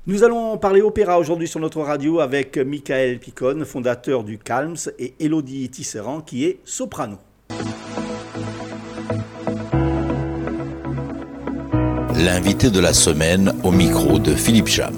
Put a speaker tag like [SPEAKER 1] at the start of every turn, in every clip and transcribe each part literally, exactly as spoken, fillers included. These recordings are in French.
[SPEAKER 1] Nous allons parler opéra aujourd'hui sur notre radio avec Michael Picone, fondateur du Calms, et Élodie Tisserand qui est soprano.
[SPEAKER 2] L'invité de la semaine au micro de Philippe Cham.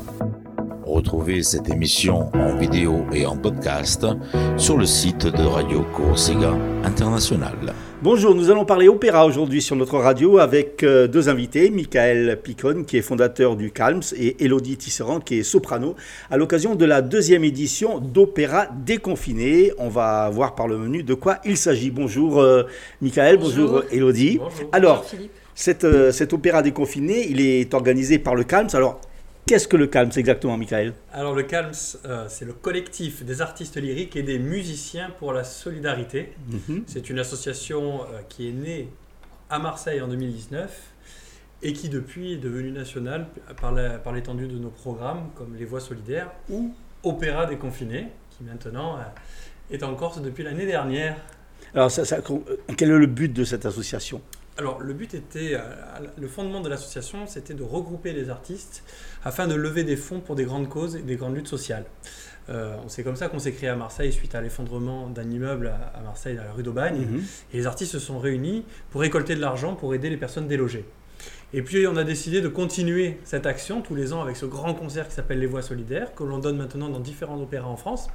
[SPEAKER 2] Retrouvez cette émission en vidéo et en podcast sur le site de Radio Corsica International.
[SPEAKER 1] Bonjour, nous allons parler opéra aujourd'hui sur notre radio avec deux invités, Michael Picone qui est fondateur du Calms et Élodie Tisserand qui est soprano, à l'occasion de la deuxième édition d'Opéra déconfiné. On va voir par le menu de quoi il s'agit. Bonjour euh, Michael, bonjour, bonjour Élodie.
[SPEAKER 3] Bonjour.
[SPEAKER 1] Alors,
[SPEAKER 3] bonjour Philippe.
[SPEAKER 1] Cette, euh, cet opéra déconfiné, il est organisé par le Calms. Alors, qu'est-ce que le Calms exactement, Michael ?
[SPEAKER 3] Alors le Calms, euh, c'est le collectif des artistes lyriques et des musiciens pour la solidarité. Mm-hmm. C'est une association euh, qui est née à Marseille en deux mille dix-neuf et qui depuis est devenue nationale par, la, par l'étendue de nos programmes comme Les Voix solidaires ou Opéra déconfiné, qui maintenant euh, est en Corse depuis l'année dernière.
[SPEAKER 1] Alors, ça, ça, quel est le but de cette association ?
[SPEAKER 3] Alors, le but était, euh, le fondement de l'association, c'était de regrouper les artistes afin de lever des fonds pour des grandes causes et des grandes luttes sociales. Euh, c'est comme ça qu'on s'est créé à Marseille suite à l'effondrement d'un immeuble à, à Marseille, à la rue d'Aubagne. Mmh. Et les artistes se sont réunis pour récolter de l'argent pour aider les personnes délogées. Et puis, on a décidé de continuer cette action tous les ans avec ce grand concert qui s'appelle Les Voix solidaires, que l'on donne maintenant dans différents opéras en France.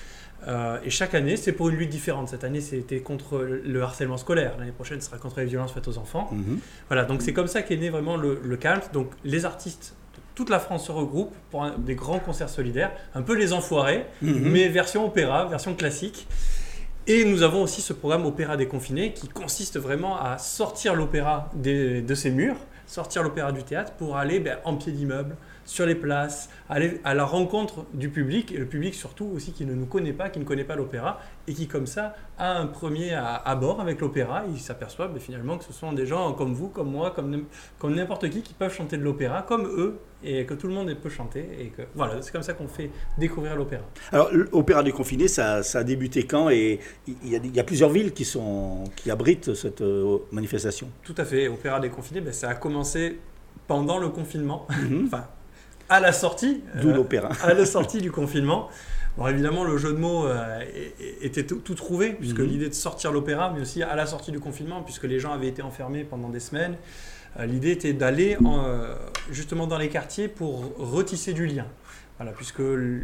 [SPEAKER 3] Euh, et chaque année, c'est pour une lutte différente. Cette année, c'était contre le harcèlement scolaire. L'année prochaine, ce sera contre les violences faites aux enfants. Mmh. Voilà, donc c'est comme ça qu'est né vraiment le, le Calms. Donc les artistes de toute la France se regroupent pour un, des grands concerts solidaires, un peu les enfoirés, mmh. mais version opéra, version classique. Et nous avons aussi ce programme Opéra déconfiné qui consiste vraiment à sortir l'opéra des, de ses murs, sortir l'opéra du théâtre pour aller ben, en pied d'immeuble, sur les places, aller à la rencontre du public, et le public surtout aussi qui ne nous connaît pas, qui ne connaît pas l'opéra, et qui comme ça a un premier abord avec l'opéra, il s'aperçoit ben, finalement que ce sont des gens comme vous, comme moi, comme, comme n'importe qui, qui peuvent chanter de l'opéra, comme eux, et que tout le monde peut chanter, et que voilà, c'est comme ça qu'on fait découvrir l'opéra.
[SPEAKER 1] Alors l'opéra déconfiné, ça, ça a débuté quand, et il y, a, il y a plusieurs villes qui, sont, qui abritent cette euh, manifestation.
[SPEAKER 3] Tout à fait, Opéra déconfiné, ben, ça a commencé pendant le confinement, mm-hmm. enfin, à la sortie,
[SPEAKER 1] D'où euh, l'opéra.
[SPEAKER 3] à la sortie du confinement. Bon, évidemment, le jeu de mots euh, était tout, tout trouvé, puisque mmh. l'idée de sortir l'opéra, mais aussi à la sortie du confinement, puisque les gens avaient été enfermés pendant des semaines, euh, l'idée était d'aller en, euh, justement dans les quartiers pour retisser du lien. Voilà, puisque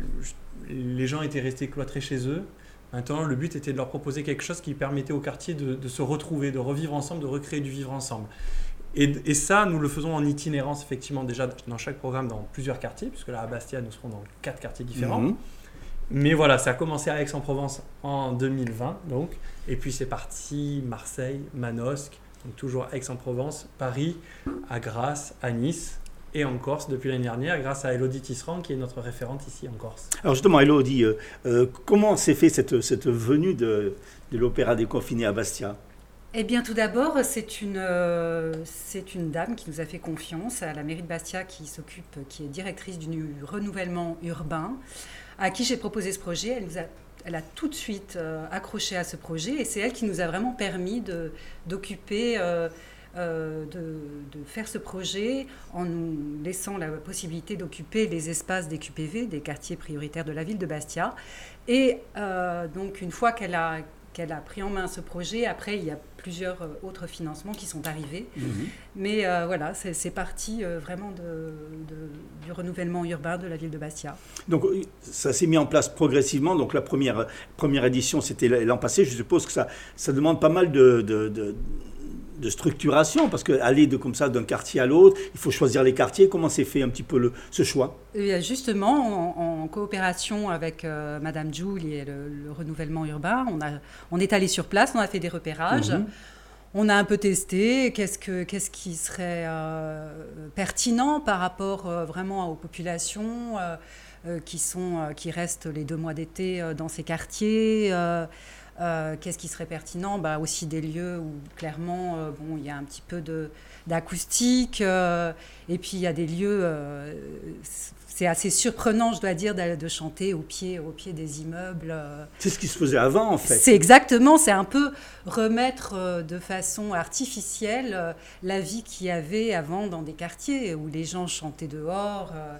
[SPEAKER 3] les gens étaient restés cloîtrés chez eux. Maintenant, le but était de leur proposer quelque chose qui permettait au quartier de, de se retrouver, de revivre ensemble, de recréer du vivre ensemble. Et, et ça, nous le faisons en itinérance, effectivement, déjà dans chaque programme, dans plusieurs quartiers, puisque là, à Bastia, nous serons dans quatre quartiers différents. Mmh. Mais voilà, ça a commencé à Aix-en-Provence en deux mille vingt, donc. Et puis, c'est parti Marseille, Manosque, donc toujours Aix-en-Provence, Paris, à Grasse, à Nice et en Corse depuis l'année dernière, grâce à Élodie Tisserand, qui est notre référente ici en Corse.
[SPEAKER 1] Alors justement, Élodie, euh, euh, comment s'est fait cette, cette venue de, de l'opéra déconfiné à Bastia ?
[SPEAKER 4] Eh bien, tout d'abord, c'est une, euh, c'est une dame qui nous a fait confiance à la mairie de Bastia, qui s'occupe, qui est directrice du renouvellement urbain, à qui j'ai proposé ce projet. Elle, nous a, elle a tout de suite euh, accroché à ce projet, et c'est elle qui nous a vraiment permis de, d'occuper, euh, euh, de, de faire ce projet en nous laissant la possibilité d'occuper les espaces des Q P V, des quartiers prioritaires de la ville de Bastia. Et euh, donc, une fois qu'elle a qu'elle a pris en main ce projet. Après, il y a plusieurs autres financements qui sont arrivés. Mmh. Mais euh, voilà, c'est, c'est parti euh, vraiment de, de, du renouvellement urbain de la ville de Bastia.
[SPEAKER 1] Donc, ça s'est mis en place progressivement. Donc, la première, première édition, c'était l'an passé. Je suppose que ça, ça demande pas mal de... de, de de structuration, parce qu'aller de comme ça d'un quartier à l'autre, il faut choisir les quartiers. Comment s'est fait un petit peu le, ce choix ?
[SPEAKER 4] Et justement, en, en coopération avec euh, Madame Julie et le, le renouvellement urbain, on, a, on est allé sur place, on a fait des repérages, mmh. on a un peu testé qu'est-ce, que, qu'est-ce qui serait euh, pertinent par rapport euh, vraiment aux populations euh, euh, qui, sont, euh, qui restent les deux mois d'été euh, dans ces quartiers. Euh, Euh, qu'est-ce qui serait pertinent ? Bah, aussi des lieux où clairement euh, bon, il y a un petit peu de, d'acoustique euh, et puis il y a des lieux, euh, c'est assez surprenant je dois dire de, de chanter au pied, au pied des immeubles. Euh.
[SPEAKER 1] C'est ce qui se faisait avant en fait.
[SPEAKER 4] C'est exactement, c'est un peu remettre euh, de façon artificielle euh, la vie qu'il y avait avant dans des quartiers où les gens chantaient dehors. Euh,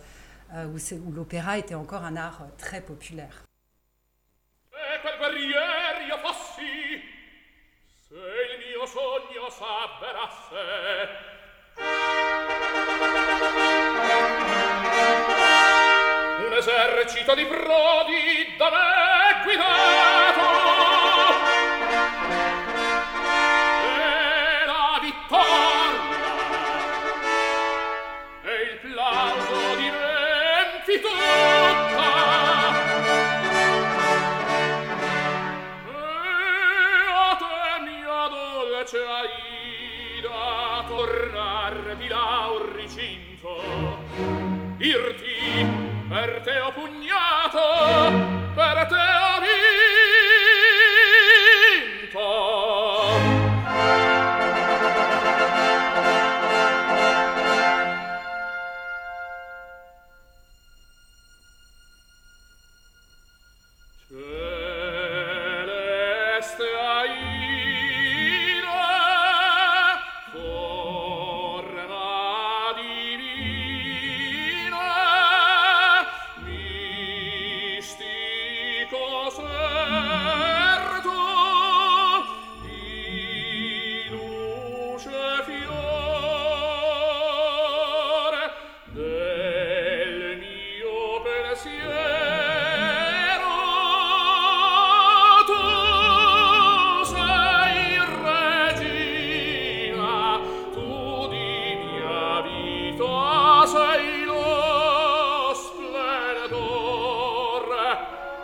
[SPEAKER 4] euh, où, c'est, où l'opéra était encore un art euh, très populaire.
[SPEAKER 5] Se quel guerrier io fossi, se il mio sogno s'avverasse, un esercito di prodi da me guidato, e la vittoria e il plauso di riempi tutta, e a te mia dolce Aida tornar di là un ricinto, dirti per te ho pugnato, per te ho vinto. Celeste Aida, forma divina, mistico serto, di luce fiore del mio pensiero, tu sei regina, tu di mia vita sei lo splendore.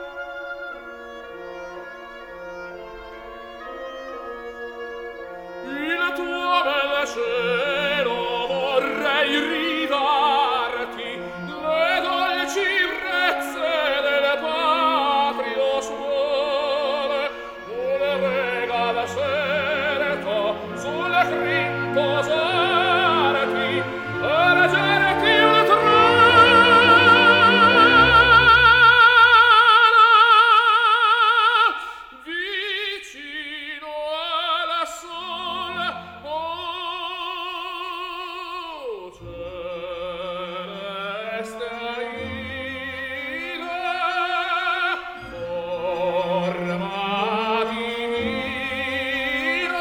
[SPEAKER 5] Il tuo bel cielo vorrei ridarti, le dolci brezze del patrio suole, un regal serto sul crin posarti, e reggerti un trono vicino al sole. Oh, celeste Aida, forma divina,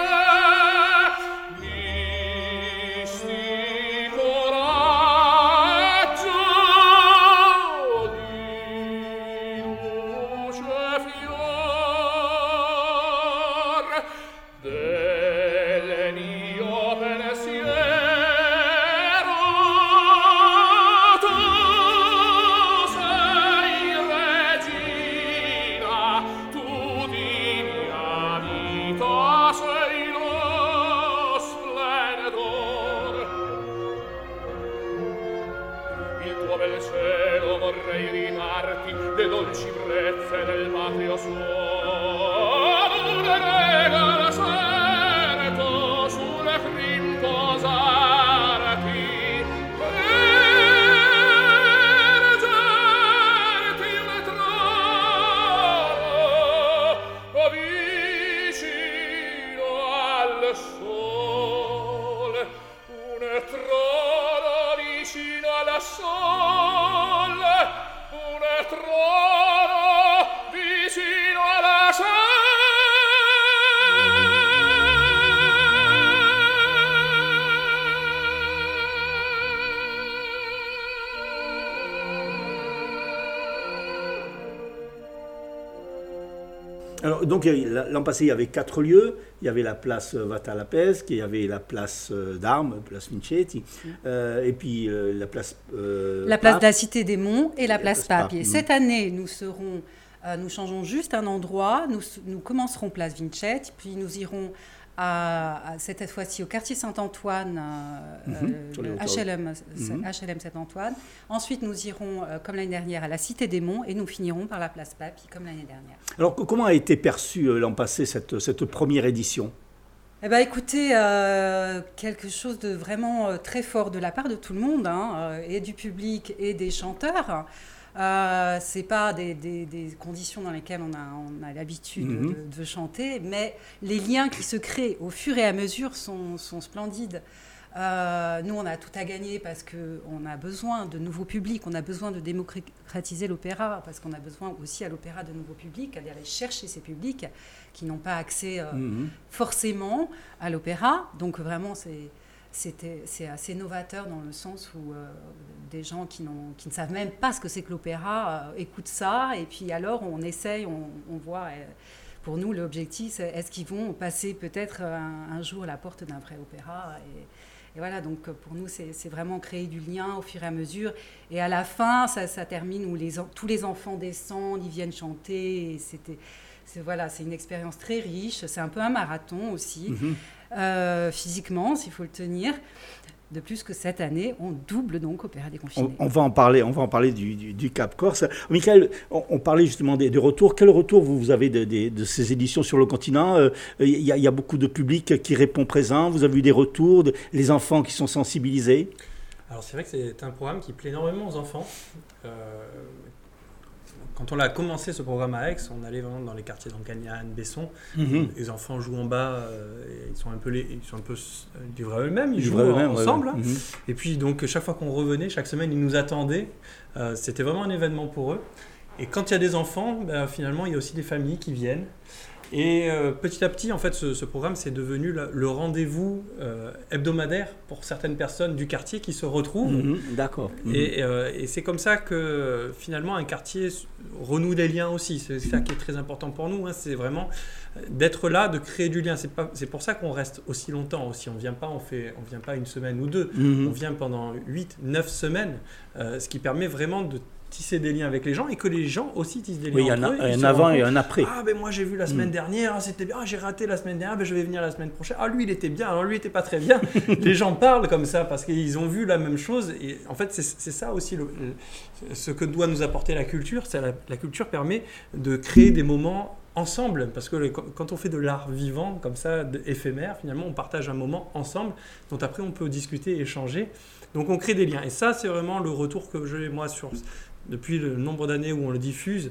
[SPEAKER 5] mistico raggio di luce fior del mio pensiero, tu sei regina, tu di mia vita sei lo splendore. Il tuo bel cielo vorrei ridarti, le dolci brezze del patrio suolo, un regal serto sulle crin posarti, e reggerti un trono vicino al sole, un trono vicino al sole, un trono vicino alla sole.
[SPEAKER 1] Alors, donc, il y avait- l'an passé, il y avait quatre lieux. Il y avait la place Vattalapesque, il y avait la place euh, d'Armes, place Vincetti, euh, et puis euh, la place euh,
[SPEAKER 4] La place
[SPEAKER 1] Pape.
[SPEAKER 4] de la Cité des Monts et la place
[SPEAKER 1] place
[SPEAKER 4] Pape. Et
[SPEAKER 1] Pape,
[SPEAKER 4] cette année, nous serons, euh, nous changeons juste un endroit. Nous, nous commencerons place Vincetti, puis nous irons à, à cette fois-ci au quartier Saint-Antoine, euh,
[SPEAKER 1] Mhm,
[SPEAKER 4] euh,
[SPEAKER 1] sur les
[SPEAKER 4] le
[SPEAKER 1] hauteurs.
[SPEAKER 4] H L M,
[SPEAKER 1] Mhm.
[SPEAKER 4] H L M Saint-Antoine. Ensuite, nous irons, euh, comme l'année dernière, à la Cité des Monts et nous finirons par la place Pape, comme l'année dernière.
[SPEAKER 1] Alors, co- comment a été perçue euh, l'an passé cette, cette première édition?
[SPEAKER 4] Eh ben, écoutez, euh, quelque chose de vraiment euh, très fort de la part de tout le monde, hein, euh, et du public et des chanteurs. Euh, c'est pas des, des- des conditions dans lesquelles on a, on a l'habitude
[SPEAKER 1] Mhm.
[SPEAKER 4] de, de chanter, mais les liens qui se créent au fur et à mesure sont, sont splendides. Euh, nous, on a tout à gagner parce qu'on a besoin de nouveaux publics, on a besoin de démocratiser l'opéra, parce qu'on a besoin aussi à l'opéra de nouveaux publics, d'aller chercher ces publics qui n'ont pas accès euh, mmh. forcément à l'opéra. Donc vraiment, c'est, c'était, c'est assez novateur dans le sens où euh, des gens qui, n'ont, qui ne savent même pas ce que c'est que l'opéra euh, écoutent ça, et puis alors on essaye, on, on voit... Euh, pour nous, l'objectif, c'est est-ce qu'ils vont passer peut-être un, un jour à la porte d'un vrai opéra et, Et voilà, donc pour nous, c'est, c'est vraiment créer du lien au fur et à mesure. Et à la fin, ça, ça termine où les, tous les enfants descendent, ils viennent chanter. Et c'était, c'est, voilà, c'est une expérience très riche. C'est un peu un marathon aussi, mm-hmm. euh, physiquement, s'il faut le tenir. De plus que cette année, on double donc Opéra déconfiné.
[SPEAKER 1] On, on va en parler, on va en parler du, du, du Cap Corse. Michael, on, on parlait justement des, des retours. Quel retour vous, vous avez de, de, de ces éditions sur le continent ? Il y, y a beaucoup de public qui répond présent. Vous avez eu des retours, de, les enfants qui sont sensibilisés ?
[SPEAKER 3] Alors c'est vrai que c'est un programme qui plaît énormément aux enfants. Euh, Quand on a commencé ce programme à Aix, on allait vraiment dans les quartiers d'Ancagnane, Besson. Mm-hmm. Les enfants jouent en bas, euh, et ils sont un peu, les, ils sont un peu livrés à eux-mêmes, ils, ils jouent eux-mêmes, ensemble. Ouais, ouais. Mm-hmm. Et puis donc chaque fois qu'on revenait, chaque semaine, ils nous attendaient. Euh, c'était vraiment un événement pour eux. Et quand il y a des enfants, ben, finalement, il y a aussi des familles qui viennent. Et euh, petit à petit, en fait, ce, ce programme, c'est devenu le, le rendez-vous euh, hebdomadaire pour certaines personnes du quartier qui se retrouvent.
[SPEAKER 1] Mmh, d'accord. Mmh.
[SPEAKER 3] Et, euh, et c'est comme ça que, finalement, un quartier renoue des liens aussi. C'est ça qui est très important pour nous. Hein. C'est vraiment d'être là, de créer du lien. C'est, pas, c'est pour ça qu'on reste aussi longtemps aussi. On ne vient pas, on fait, on vient pas une semaine ou deux. Mmh. On vient pendant huit, neuf semaines, euh, ce qui permet vraiment de tisser des liens avec les gens et que les gens aussi tissent des liens.
[SPEAKER 1] Oui, il y a
[SPEAKER 3] un,
[SPEAKER 1] un avant et un après.
[SPEAKER 3] Ah, ben moi j'ai vu la semaine mmh. dernière, ah, c'était bien, ah, j'ai raté la semaine dernière, ben je vais venir la semaine prochaine. Ah, lui il était bien, alors lui il était pas très bien. Les gens parlent comme ça parce qu'ils ont vu la même chose. Et en fait, c'est, c'est ça aussi le, le, ce que doit nous apporter la culture. C'est la, la culture permet de créer des moments ensemble, parce que le, quand on fait de l'art vivant, comme ça, éphémère, finalement, on partage un moment ensemble, dont après on peut discuter, échanger. Donc on crée des liens. Et ça, c'est vraiment le retour que j'ai, moi, sur, depuis le nombre d'années où on le diffuse.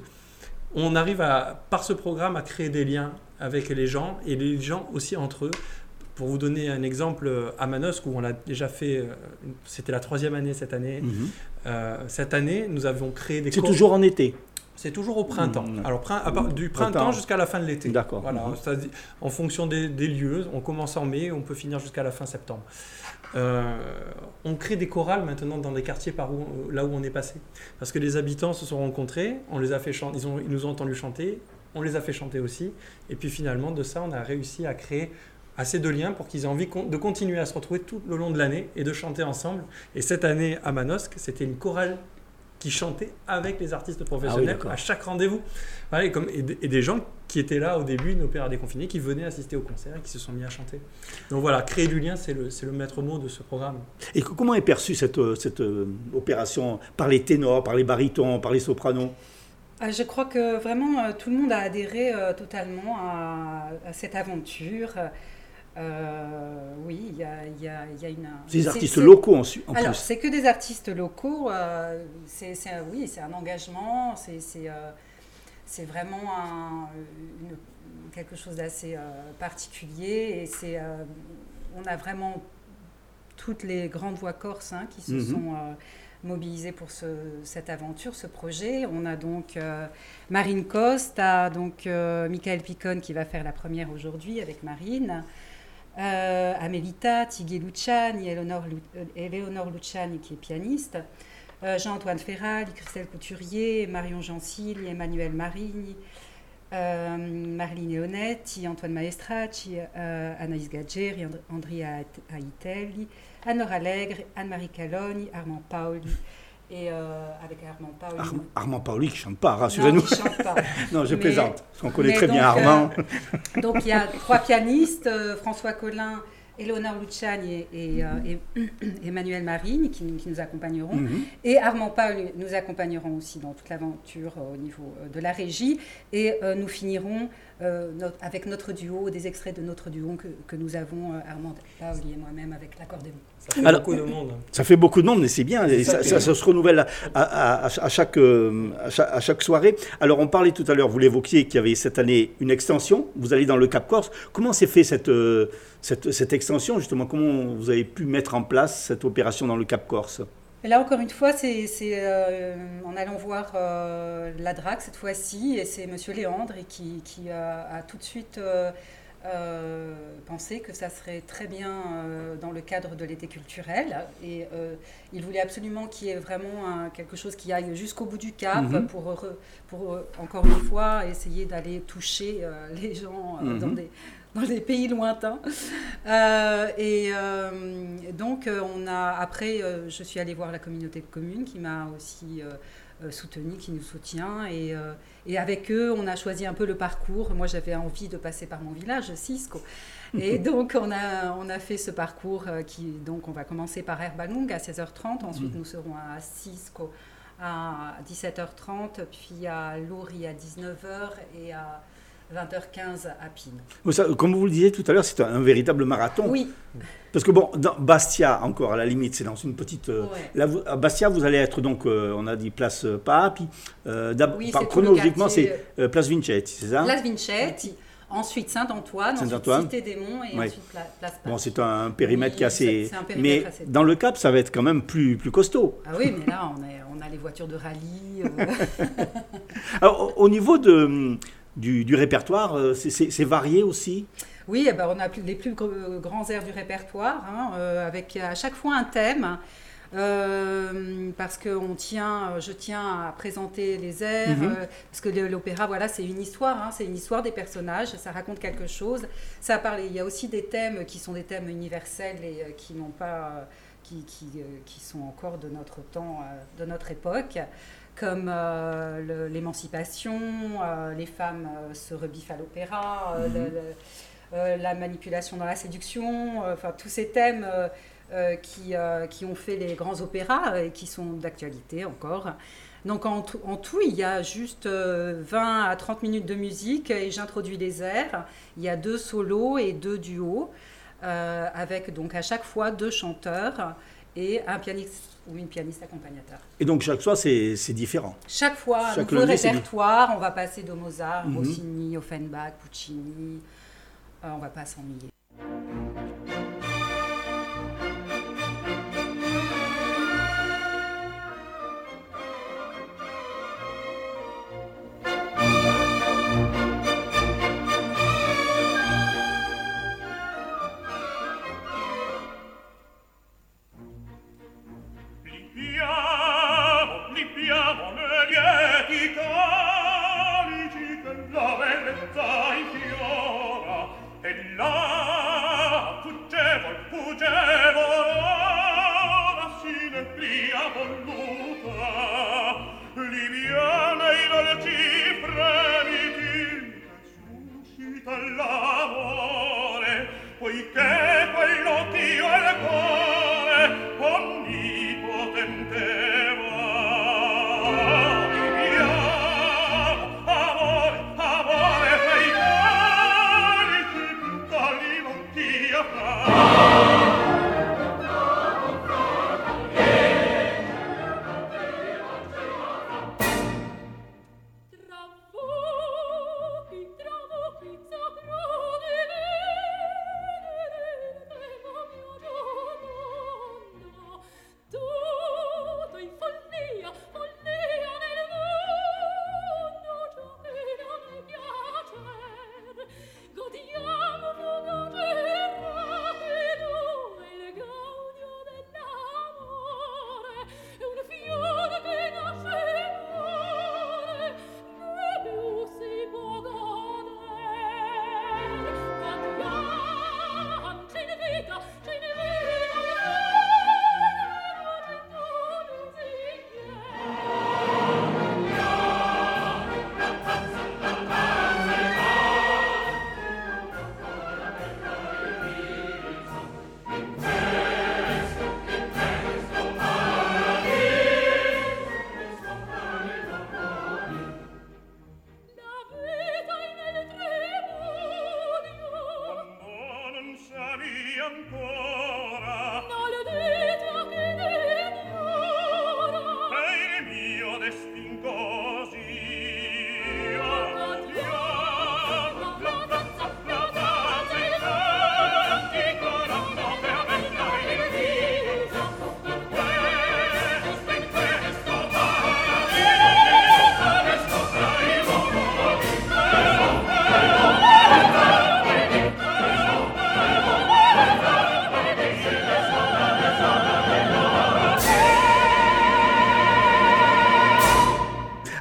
[SPEAKER 3] On arrive, à, par ce programme, à créer des liens avec les gens, et les gens aussi entre eux. Pour vous donner un exemple, à Manosque, où on l'a déjà fait, c'était la troisième année cette année. Mmh. Euh, cette année, nous avons créé des...
[SPEAKER 1] C'est cours... toujours en été ?
[SPEAKER 3] C'est toujours au printemps. Mmh. Alors, prin- à part, du printemps jusqu'à la fin de l'été.
[SPEAKER 1] D'accord.
[SPEAKER 3] Voilà, mmh. c'est-à-dire, en fonction des, des lieux, on commence en mai, on peut finir jusqu'à la fin septembre. Euh, on crée des chorales maintenant dans des quartiers par où, là où on est passé. Parce que les habitants se sont rencontrés, on les a fait chanter, ils, ont, ils nous ont entendu chanter, on les a fait chanter aussi. Et puis finalement, de ça, on a réussi à créer assez de liens pour qu'ils aient envie de continuer à se retrouver tout le long de l'année et de chanter ensemble. Et cette année, à Manosque, c'était une chorale qui chantait avec les artistes professionnels ah oui, à chaque rendez-vous. Voilà, et, comme, et, et des gens qui étaient là au début, une opéra déconfinée, qui venaient assister au concert et qui se sont mis à chanter. Donc voilà, créer du lien, c'est le, c'est le maître mot de ce programme.
[SPEAKER 1] Et comment est perçue cette, cette euh, opération par les ténors, par les barytons, par les sopranos ?
[SPEAKER 4] Je crois que vraiment euh, tout le monde a adhéré euh, totalement à, à cette aventure. Euh, oui, il y a, y, a, y a une...
[SPEAKER 1] C'est des artistes c'est, locaux en, en
[SPEAKER 4] alors,
[SPEAKER 1] plus.
[SPEAKER 4] c'est que des artistes locaux. Euh, c'est, c'est, oui, c'est un engagement. C'est, c'est, euh, c'est vraiment un, une, quelque chose d'assez euh, particulier. Et c'est, euh, on a vraiment toutes les grandes voix corses hein, qui se mm-hmm. sont euh, mobilisées pour ce, cette aventure, ce projet. On a donc euh, Marine Costa, donc euh, Michael Picon qui va faire la première aujourd'hui avec Marine. Euh, Amelita, Tighe Luciani, Eleonore, Lu- Eleonore Luciani qui est pianiste, euh, Jean-Antoine Ferral, Christelle Couturier, Marion Gencilli, Emmanuel Marigny, euh, Marlene Leonetti, Antoine Maestracci, euh, Anaïs Gaggeri, And- Andrea Aitelli, Anne-Laure Allègre, Anne-Marie Calogni, Armand Paoli. Et euh, avec Armand Paoli.
[SPEAKER 1] Ar- Armand Paoli qui ne chante pas, rassurez-nous.
[SPEAKER 4] Non, qui chante pas.
[SPEAKER 1] non, je
[SPEAKER 4] mais,
[SPEAKER 1] plaisante, parce qu'on connaît très
[SPEAKER 4] donc,
[SPEAKER 1] bien Armand.
[SPEAKER 4] Euh, donc il y a trois pianistes, euh, François Collin, Eleonore Luciani et, et, euh, et Emmanuel Marine qui, qui nous accompagneront. Mm-hmm. Et Armand Paoli nous accompagneront aussi dans toute l'aventure euh, au niveau euh, de la régie. Et euh, nous finirons euh, notre, avec notre duo, des extraits de notre duo que, que nous avons, euh, Armand Paoli et moi-même, avec l'accordéon.
[SPEAKER 3] Ça fait
[SPEAKER 1] Alors,
[SPEAKER 3] beaucoup de monde.
[SPEAKER 1] Ça fait beaucoup de monde, mais c'est bien. Et ça,
[SPEAKER 3] ça,
[SPEAKER 1] ça, ça se renouvelle à, à, à, à, chaque, euh, à, chaque, à chaque soirée. Alors, on parlait tout à l'heure, vous l'évoquiez, qu'il y avait cette année une extension. Vous allez dans le Cap Corse. Comment s'est fait cette, euh, cette, cette extension, justement? Comment vous avez pu mettre en place cette opération dans le Cap Corse?
[SPEAKER 4] Et là, encore une fois, c'est, c'est euh, en allant voir euh, la D R A C cette fois-ci, et c'est Monsieur Léandre et qui, qui a, a tout de suite euh, euh, pensé que ça serait très bien euh, dans le cadre de l'été culturel. Et euh, il voulait absolument qu'il y ait vraiment un, quelque chose qui aille jusqu'au bout du Cap, mm-hmm. pour, pour, pour, encore une fois, essayer d'aller toucher euh, les gens euh, mm-hmm. dans des... dans des pays lointains. Euh, et euh, donc, on a, après, euh, je suis allée voir la communauté de communes qui m'a aussi euh, soutenue, qui nous soutient. Et, euh, et avec eux, on a choisi un peu le parcours. Moi, j'avais envie de passer par mon village, Cisco. Et donc, on a, on a fait ce parcours qui, donc, on va commencer par Erbalung à seize heures trente. Ensuite, mmh. nous serons à Cisco à dix-sept heures trente, puis à Lori à dix-neuf heures et à vingt heures quinze à Pine.
[SPEAKER 1] Ça, comme vous le disiez tout à l'heure, c'est un, un véritable marathon.
[SPEAKER 4] Oui.
[SPEAKER 1] Parce que bon, dans Bastia, encore à la limite, c'est dans une petite... Euh,
[SPEAKER 4] ouais.
[SPEAKER 1] Là, vous, à Bastia, vous allez être donc, euh, on a dit place euh, Papi. Euh,
[SPEAKER 4] oui,
[SPEAKER 1] par, chronologiquement, c'est euh, place Vincetti, c'est ça?
[SPEAKER 4] Place Vincetti. Ensuite Saint-Antoine,
[SPEAKER 1] Saint-Antoine.
[SPEAKER 4] ensuite Cité des Monts et
[SPEAKER 1] ouais.
[SPEAKER 4] ensuite Place Papi.
[SPEAKER 1] Bon, c'est un périmètre oui, qui est assez...
[SPEAKER 4] C'est un périmètre
[SPEAKER 1] mais
[SPEAKER 4] assez...
[SPEAKER 1] dans le Cap, ça va être quand même plus, plus costaud.
[SPEAKER 4] Ah oui, mais là, on, est, on a les voitures de rallye. Euh...
[SPEAKER 1] Alors, au niveau de... Du, du répertoire, c'est, c'est, c'est varié aussi?
[SPEAKER 4] Oui, eh ben, on a plus, les plus grands airs du répertoire, hein, euh, avec à chaque fois un thème, euh, parce que on tient, je tiens à présenter les airs, mm-hmm. euh, parce que l'opéra, voilà, c'est une histoire, hein, c'est une histoire des personnages, ça raconte quelque chose. Ça parle, il y a aussi des thèmes qui sont des thèmes universels et euh, qui n'ont pas, qui, qui, euh, qui sont encore de notre temps, euh, de notre époque. Comme euh, le, l'émancipation, euh, les femmes euh, se rebiffent à l'opéra, euh, mmh. le, le, euh, la manipulation dans la séduction, euh, enfin tous ces thèmes euh, euh, qui, euh, qui ont fait les grands opéras et qui sont d'actualité encore. Donc en tout, en tout il y a juste euh, vingt à trente minutes de musique et j'introduis les airs. Il y a deux solos et deux duos, euh, avec donc à chaque fois deux chanteurs et un pianiste ou une pianiste accompagnateur.
[SPEAKER 1] Et donc chaque soir, c'est, c'est différent?
[SPEAKER 4] Chaque fois, chaque un nouveau répertoire. On va passer de Mozart, mm-hmm. Rossini, Offenbach, Puccini. Euh, on ne va pas s'ennuyer.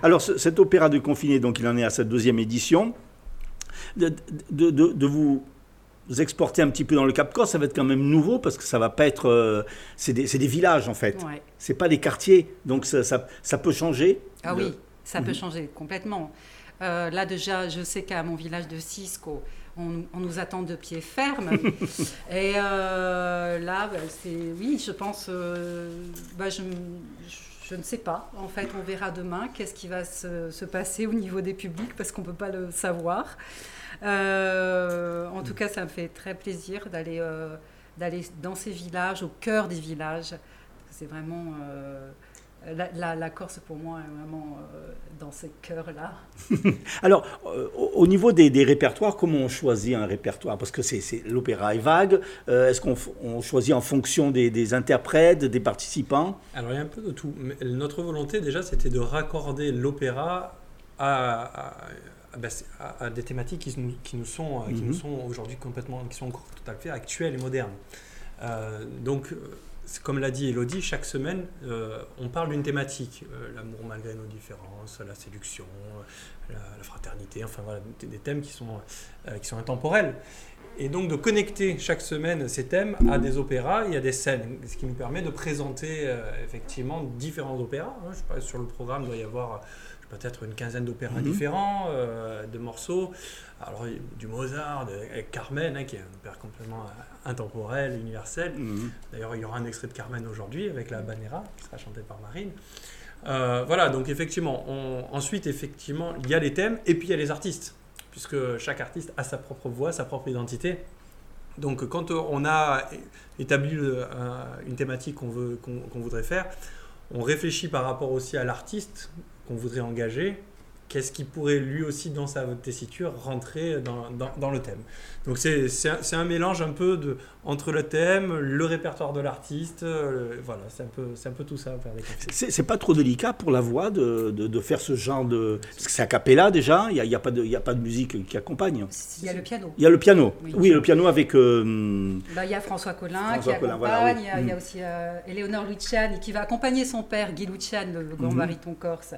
[SPEAKER 1] Alors, ce, cet opéra de confiné, donc il en est à sa deuxième édition. De, de, de, de vous exporter un petit peu dans le Cap-Corse, ça va être quand même nouveau parce que ça va pas être... Euh, c'est, des, c'est des villages, en fait.
[SPEAKER 4] Ouais.
[SPEAKER 1] C'est pas des quartiers, donc ça, ça, ça peut changer.
[SPEAKER 4] Ah
[SPEAKER 1] le...
[SPEAKER 4] oui, ça mmh. peut changer complètement. Euh, là, déjà, je sais qu'à mon village de Cisco, on, on nous attend de pied ferme. Et euh, là, bah, c'est, oui, je pense... Euh, bah, je, je ne sais pas. En fait, on verra demain qu'est-ce qui va se, se passer au niveau des publics parce qu'on ne peut pas le savoir. Euh, en tout cas, ça me fait très plaisir d'aller, euh, d'aller dans ces villages, au cœur des villages. C'est vraiment... Euh, la, la, la Corse, pour moi, est vraiment euh, dans ces cœurs-là.
[SPEAKER 1] Alors, euh, au niveau des, des répertoires, comment on choisit un répertoire? Parce que c'est, c'est, l'opéra est vague. Euh, est-ce qu'on on choisit en fonction des, des interprètes, des participants?
[SPEAKER 3] Alors, il y a un peu de tout. Mais notre volonté, déjà, c'était de raccorder l'opéra à... à à, à des thématiques qui nous, qui nous sont, mm-hmm. qui nous sont aujourd'hui complètement, qui sont tout à fait actuelles et modernes. Euh, donc, comme l'a dit Élodie, chaque semaine, euh, on parle d'une thématique. Euh, l'amour malgré nos différences, la séduction, la, la fraternité, enfin voilà, des, des thèmes qui sont, euh, qui sont intemporels. Et donc de connecter chaque semaine ces thèmes à des opéras et à des scènes, ce qui nous permet de présenter euh, effectivement différents opéras. Hein. Je sais pas, sur le programme, il doit y avoir peut-être une quinzaine d'opéras mmh. différents, euh, de morceaux. Alors, du Mozart, de Carmen, hein, qui est un opéra complètement intemporel, universel. Mmh. D'ailleurs, il y aura un extrait de Carmen aujourd'hui avec la Habanera, qui sera chantée par Marine. Euh, voilà, donc effectivement, on, ensuite, effectivement, il y a les thèmes et puis il y a les artistes, puisque chaque artiste a sa propre voix, sa propre identité. Donc, quand on a établi le, un, une thématique qu'on, veut, qu'on, qu'on voudrait faire, on réfléchit par rapport aussi à l'artiste qu'on voudrait engager, qu'est-ce qui pourrait lui aussi dans sa tessiture rentrer dans, dans, dans le thème. Donc c'est, c'est, un, c'est un mélange un peu de, entre le thème, le répertoire de l'artiste, le, voilà, c'est un, peu, c'est un peu tout ça.
[SPEAKER 1] C'est, c'est pas trop délicat pour la voix de, de, de faire ce genre de... Parce que c'est a cappella déjà, il n'y a, y a, a pas de musique qui accompagne.
[SPEAKER 4] Il y a le piano.
[SPEAKER 1] Il y a le piano, oui, oui le piano avec...
[SPEAKER 4] Euh, bah, il y a François Collin François qui Collin, accompagne, voilà, oui. il, y a, il y a aussi euh, Eleonore Luciani qui va accompagner son père, Guy Luciani, le, le grand mm-hmm. baryton corse.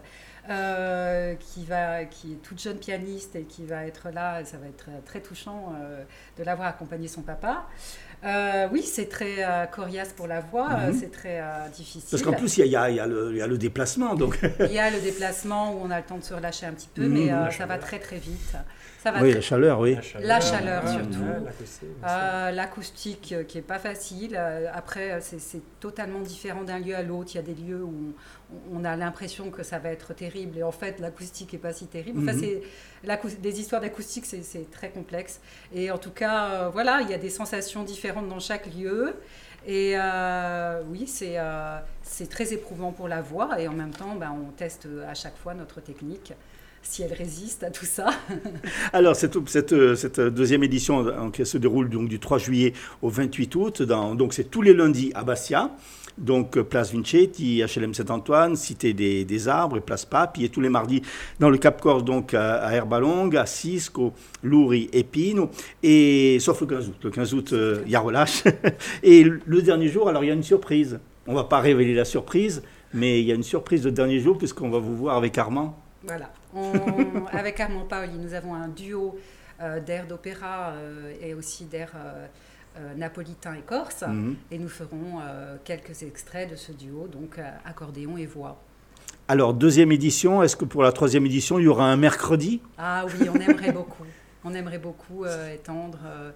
[SPEAKER 4] Euh, qui, va, qui est toute jeune pianiste et qui va être là, ça va être très, très touchant euh, de l'avoir accompagné son papa. Euh, oui, c'est très euh, coriace pour la voix, mm-hmm. c'est très euh, difficile.
[SPEAKER 1] Parce qu'en plus, il y, y, y, y a le déplacement. Donc.
[SPEAKER 4] Il y a le déplacement où on a le temps de se relâcher un petit peu, mm-hmm. mais euh, ça va très très vite. Ça va
[SPEAKER 1] oui,
[SPEAKER 4] très...
[SPEAKER 1] la chaleur, oui.
[SPEAKER 3] La chaleur,
[SPEAKER 4] la chaleur ouais, surtout.
[SPEAKER 3] Ouais, l'acoustique,
[SPEAKER 4] euh, l'acoustique euh, qui n'est pas facile. Euh, après, c'est, c'est totalement différent d'un lieu à l'autre. Il y a des lieux où on, on a l'impression que ça va être terrible et en fait, l'acoustique n'est pas si terrible. Enfin, mm-hmm. c'est, des histoires d'acoustique, c'est, c'est très complexe. Et en tout cas, euh, voilà, il y a des sensations différentes dans chaque lieu. Et euh, oui, c'est, euh, c'est très éprouvant pour la voix. Et en même temps, ben, on teste à chaque fois notre technique, si elle résiste à tout ça.
[SPEAKER 1] Alors, cette, cette, cette deuxième édition donc, qui se déroule donc, du trois juillet au vingt-huit août. Dans, donc, c'est tous les lundis à Bastia. Donc, Place Vincetti, H L M Saint-Antoine, Cité des, des Arbres et Place Pape. Et tous les mardis dans le Cap-Corse, donc à, à Herbalongue, à Cisco, Louri et Pino. Et, sauf le quinze août. Le quinze août, euh, il y a relâche. Et le dernier jour, alors, il y a une surprise. On ne va pas révéler la surprise, mais il y a une surprise le dernier jour puisqu'on va vous voir avec Armand.
[SPEAKER 4] Voilà. On, avec Armand Paoli, nous avons un duo euh, d'airs d'opéra euh, et aussi d'airs euh, euh, napolitains et corse. Mm-hmm. Et nous ferons euh, quelques extraits de ce duo, donc euh, accordéon et voix.
[SPEAKER 1] Alors, deuxième édition, est-ce que pour la troisième édition, il y aura un mercredi ?
[SPEAKER 4] Ah oui, on aimerait beaucoup. On aimerait beaucoup euh, étendre euh,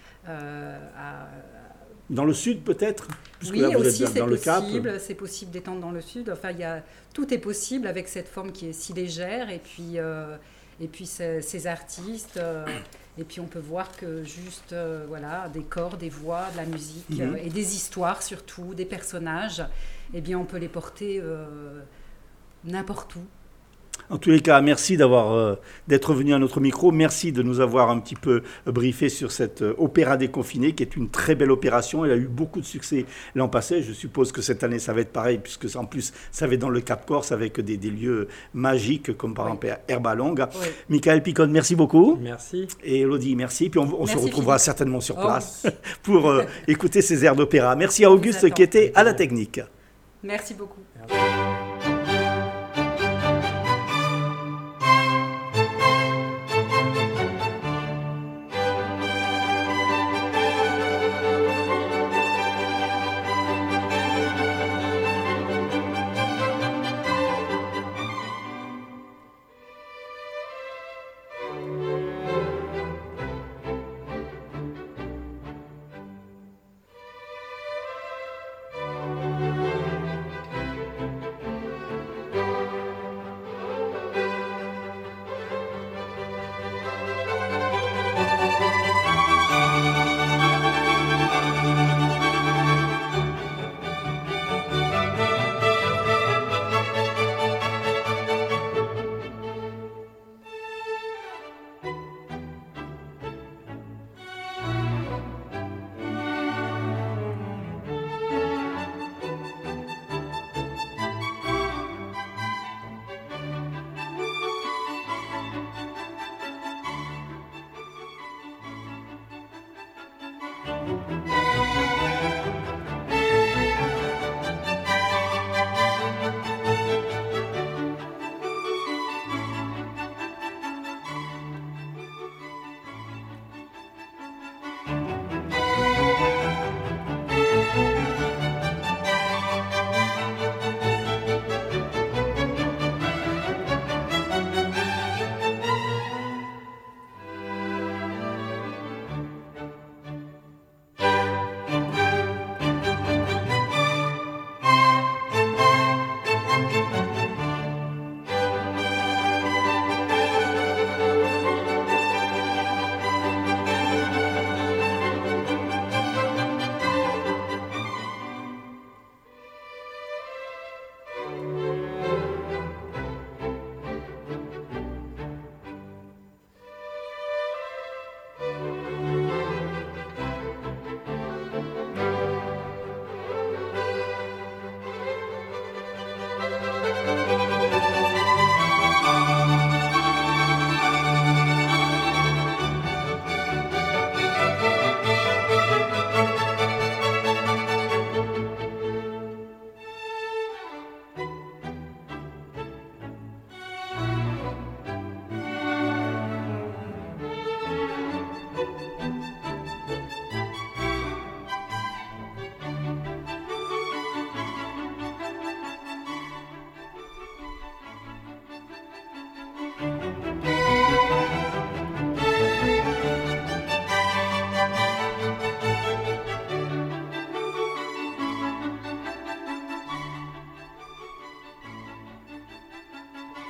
[SPEAKER 4] euh, à...
[SPEAKER 1] Dans le sud, peut-être ?
[SPEAKER 4] Oui, là, vous aussi, êtes dans c'est le possible. Cap. C'est possible d'étendre dans le sud. Enfin, il y a, tout est possible avec cette forme qui est si légère. Et puis, euh, et puis ces, ces artistes. Euh, et puis, on peut voir que juste, euh, voilà, des corps, des voix, de la musique mm-hmm. euh, et des histoires surtout, des personnages, eh bien, on peut les porter euh, n'importe où.
[SPEAKER 1] En tous les cas, merci d'avoir, euh, d'être venu à notre micro. Merci de nous avoir un petit peu briefé sur cette euh, opéra déconfiné, qui est une très belle opération. Elle a eu beaucoup de succès l'an passé. Je suppose que cette année, ça va être pareil, puisque en plus, ça va être dans le Cap-Corse avec des, des lieux magiques, comme par oui. exemple Herbalongue. Oui. Michael Picon, merci beaucoup.
[SPEAKER 3] Merci.
[SPEAKER 1] Et Elodie, merci. Puis on, on se retrouvera
[SPEAKER 4] Philippe.
[SPEAKER 1] certainement sur place
[SPEAKER 4] oh.
[SPEAKER 1] pour euh, écouter ces airs d'opéra. Merci à Auguste qui était à la technique.
[SPEAKER 4] Merci beaucoup.
[SPEAKER 3] Merci.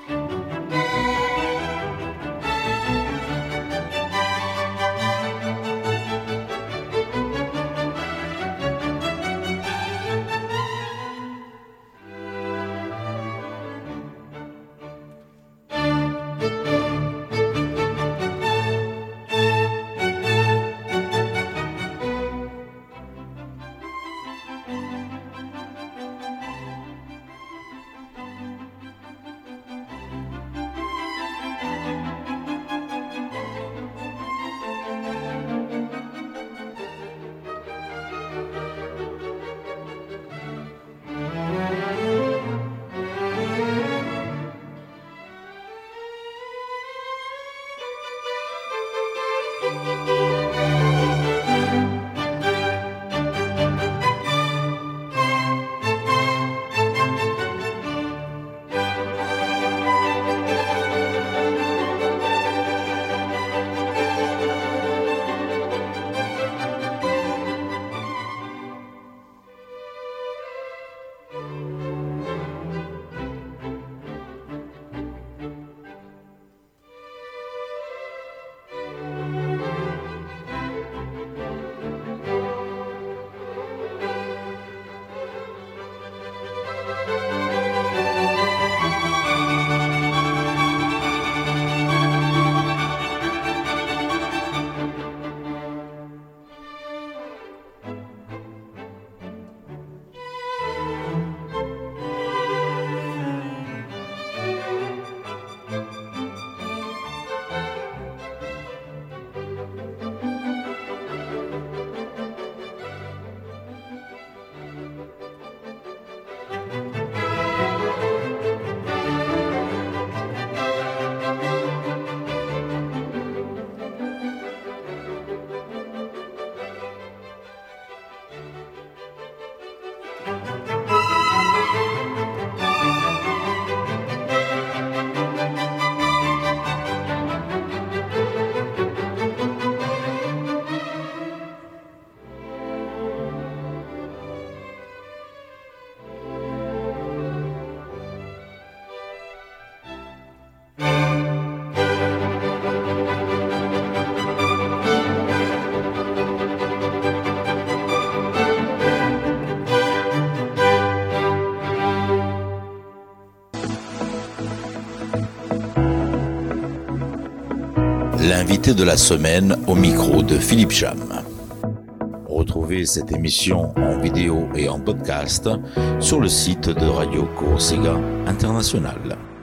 [SPEAKER 2] L'invité de la semaine au micro de Philippe Cham. Retrouvez cette émission en vidéo et en podcast sur le site de Radio Corsica International.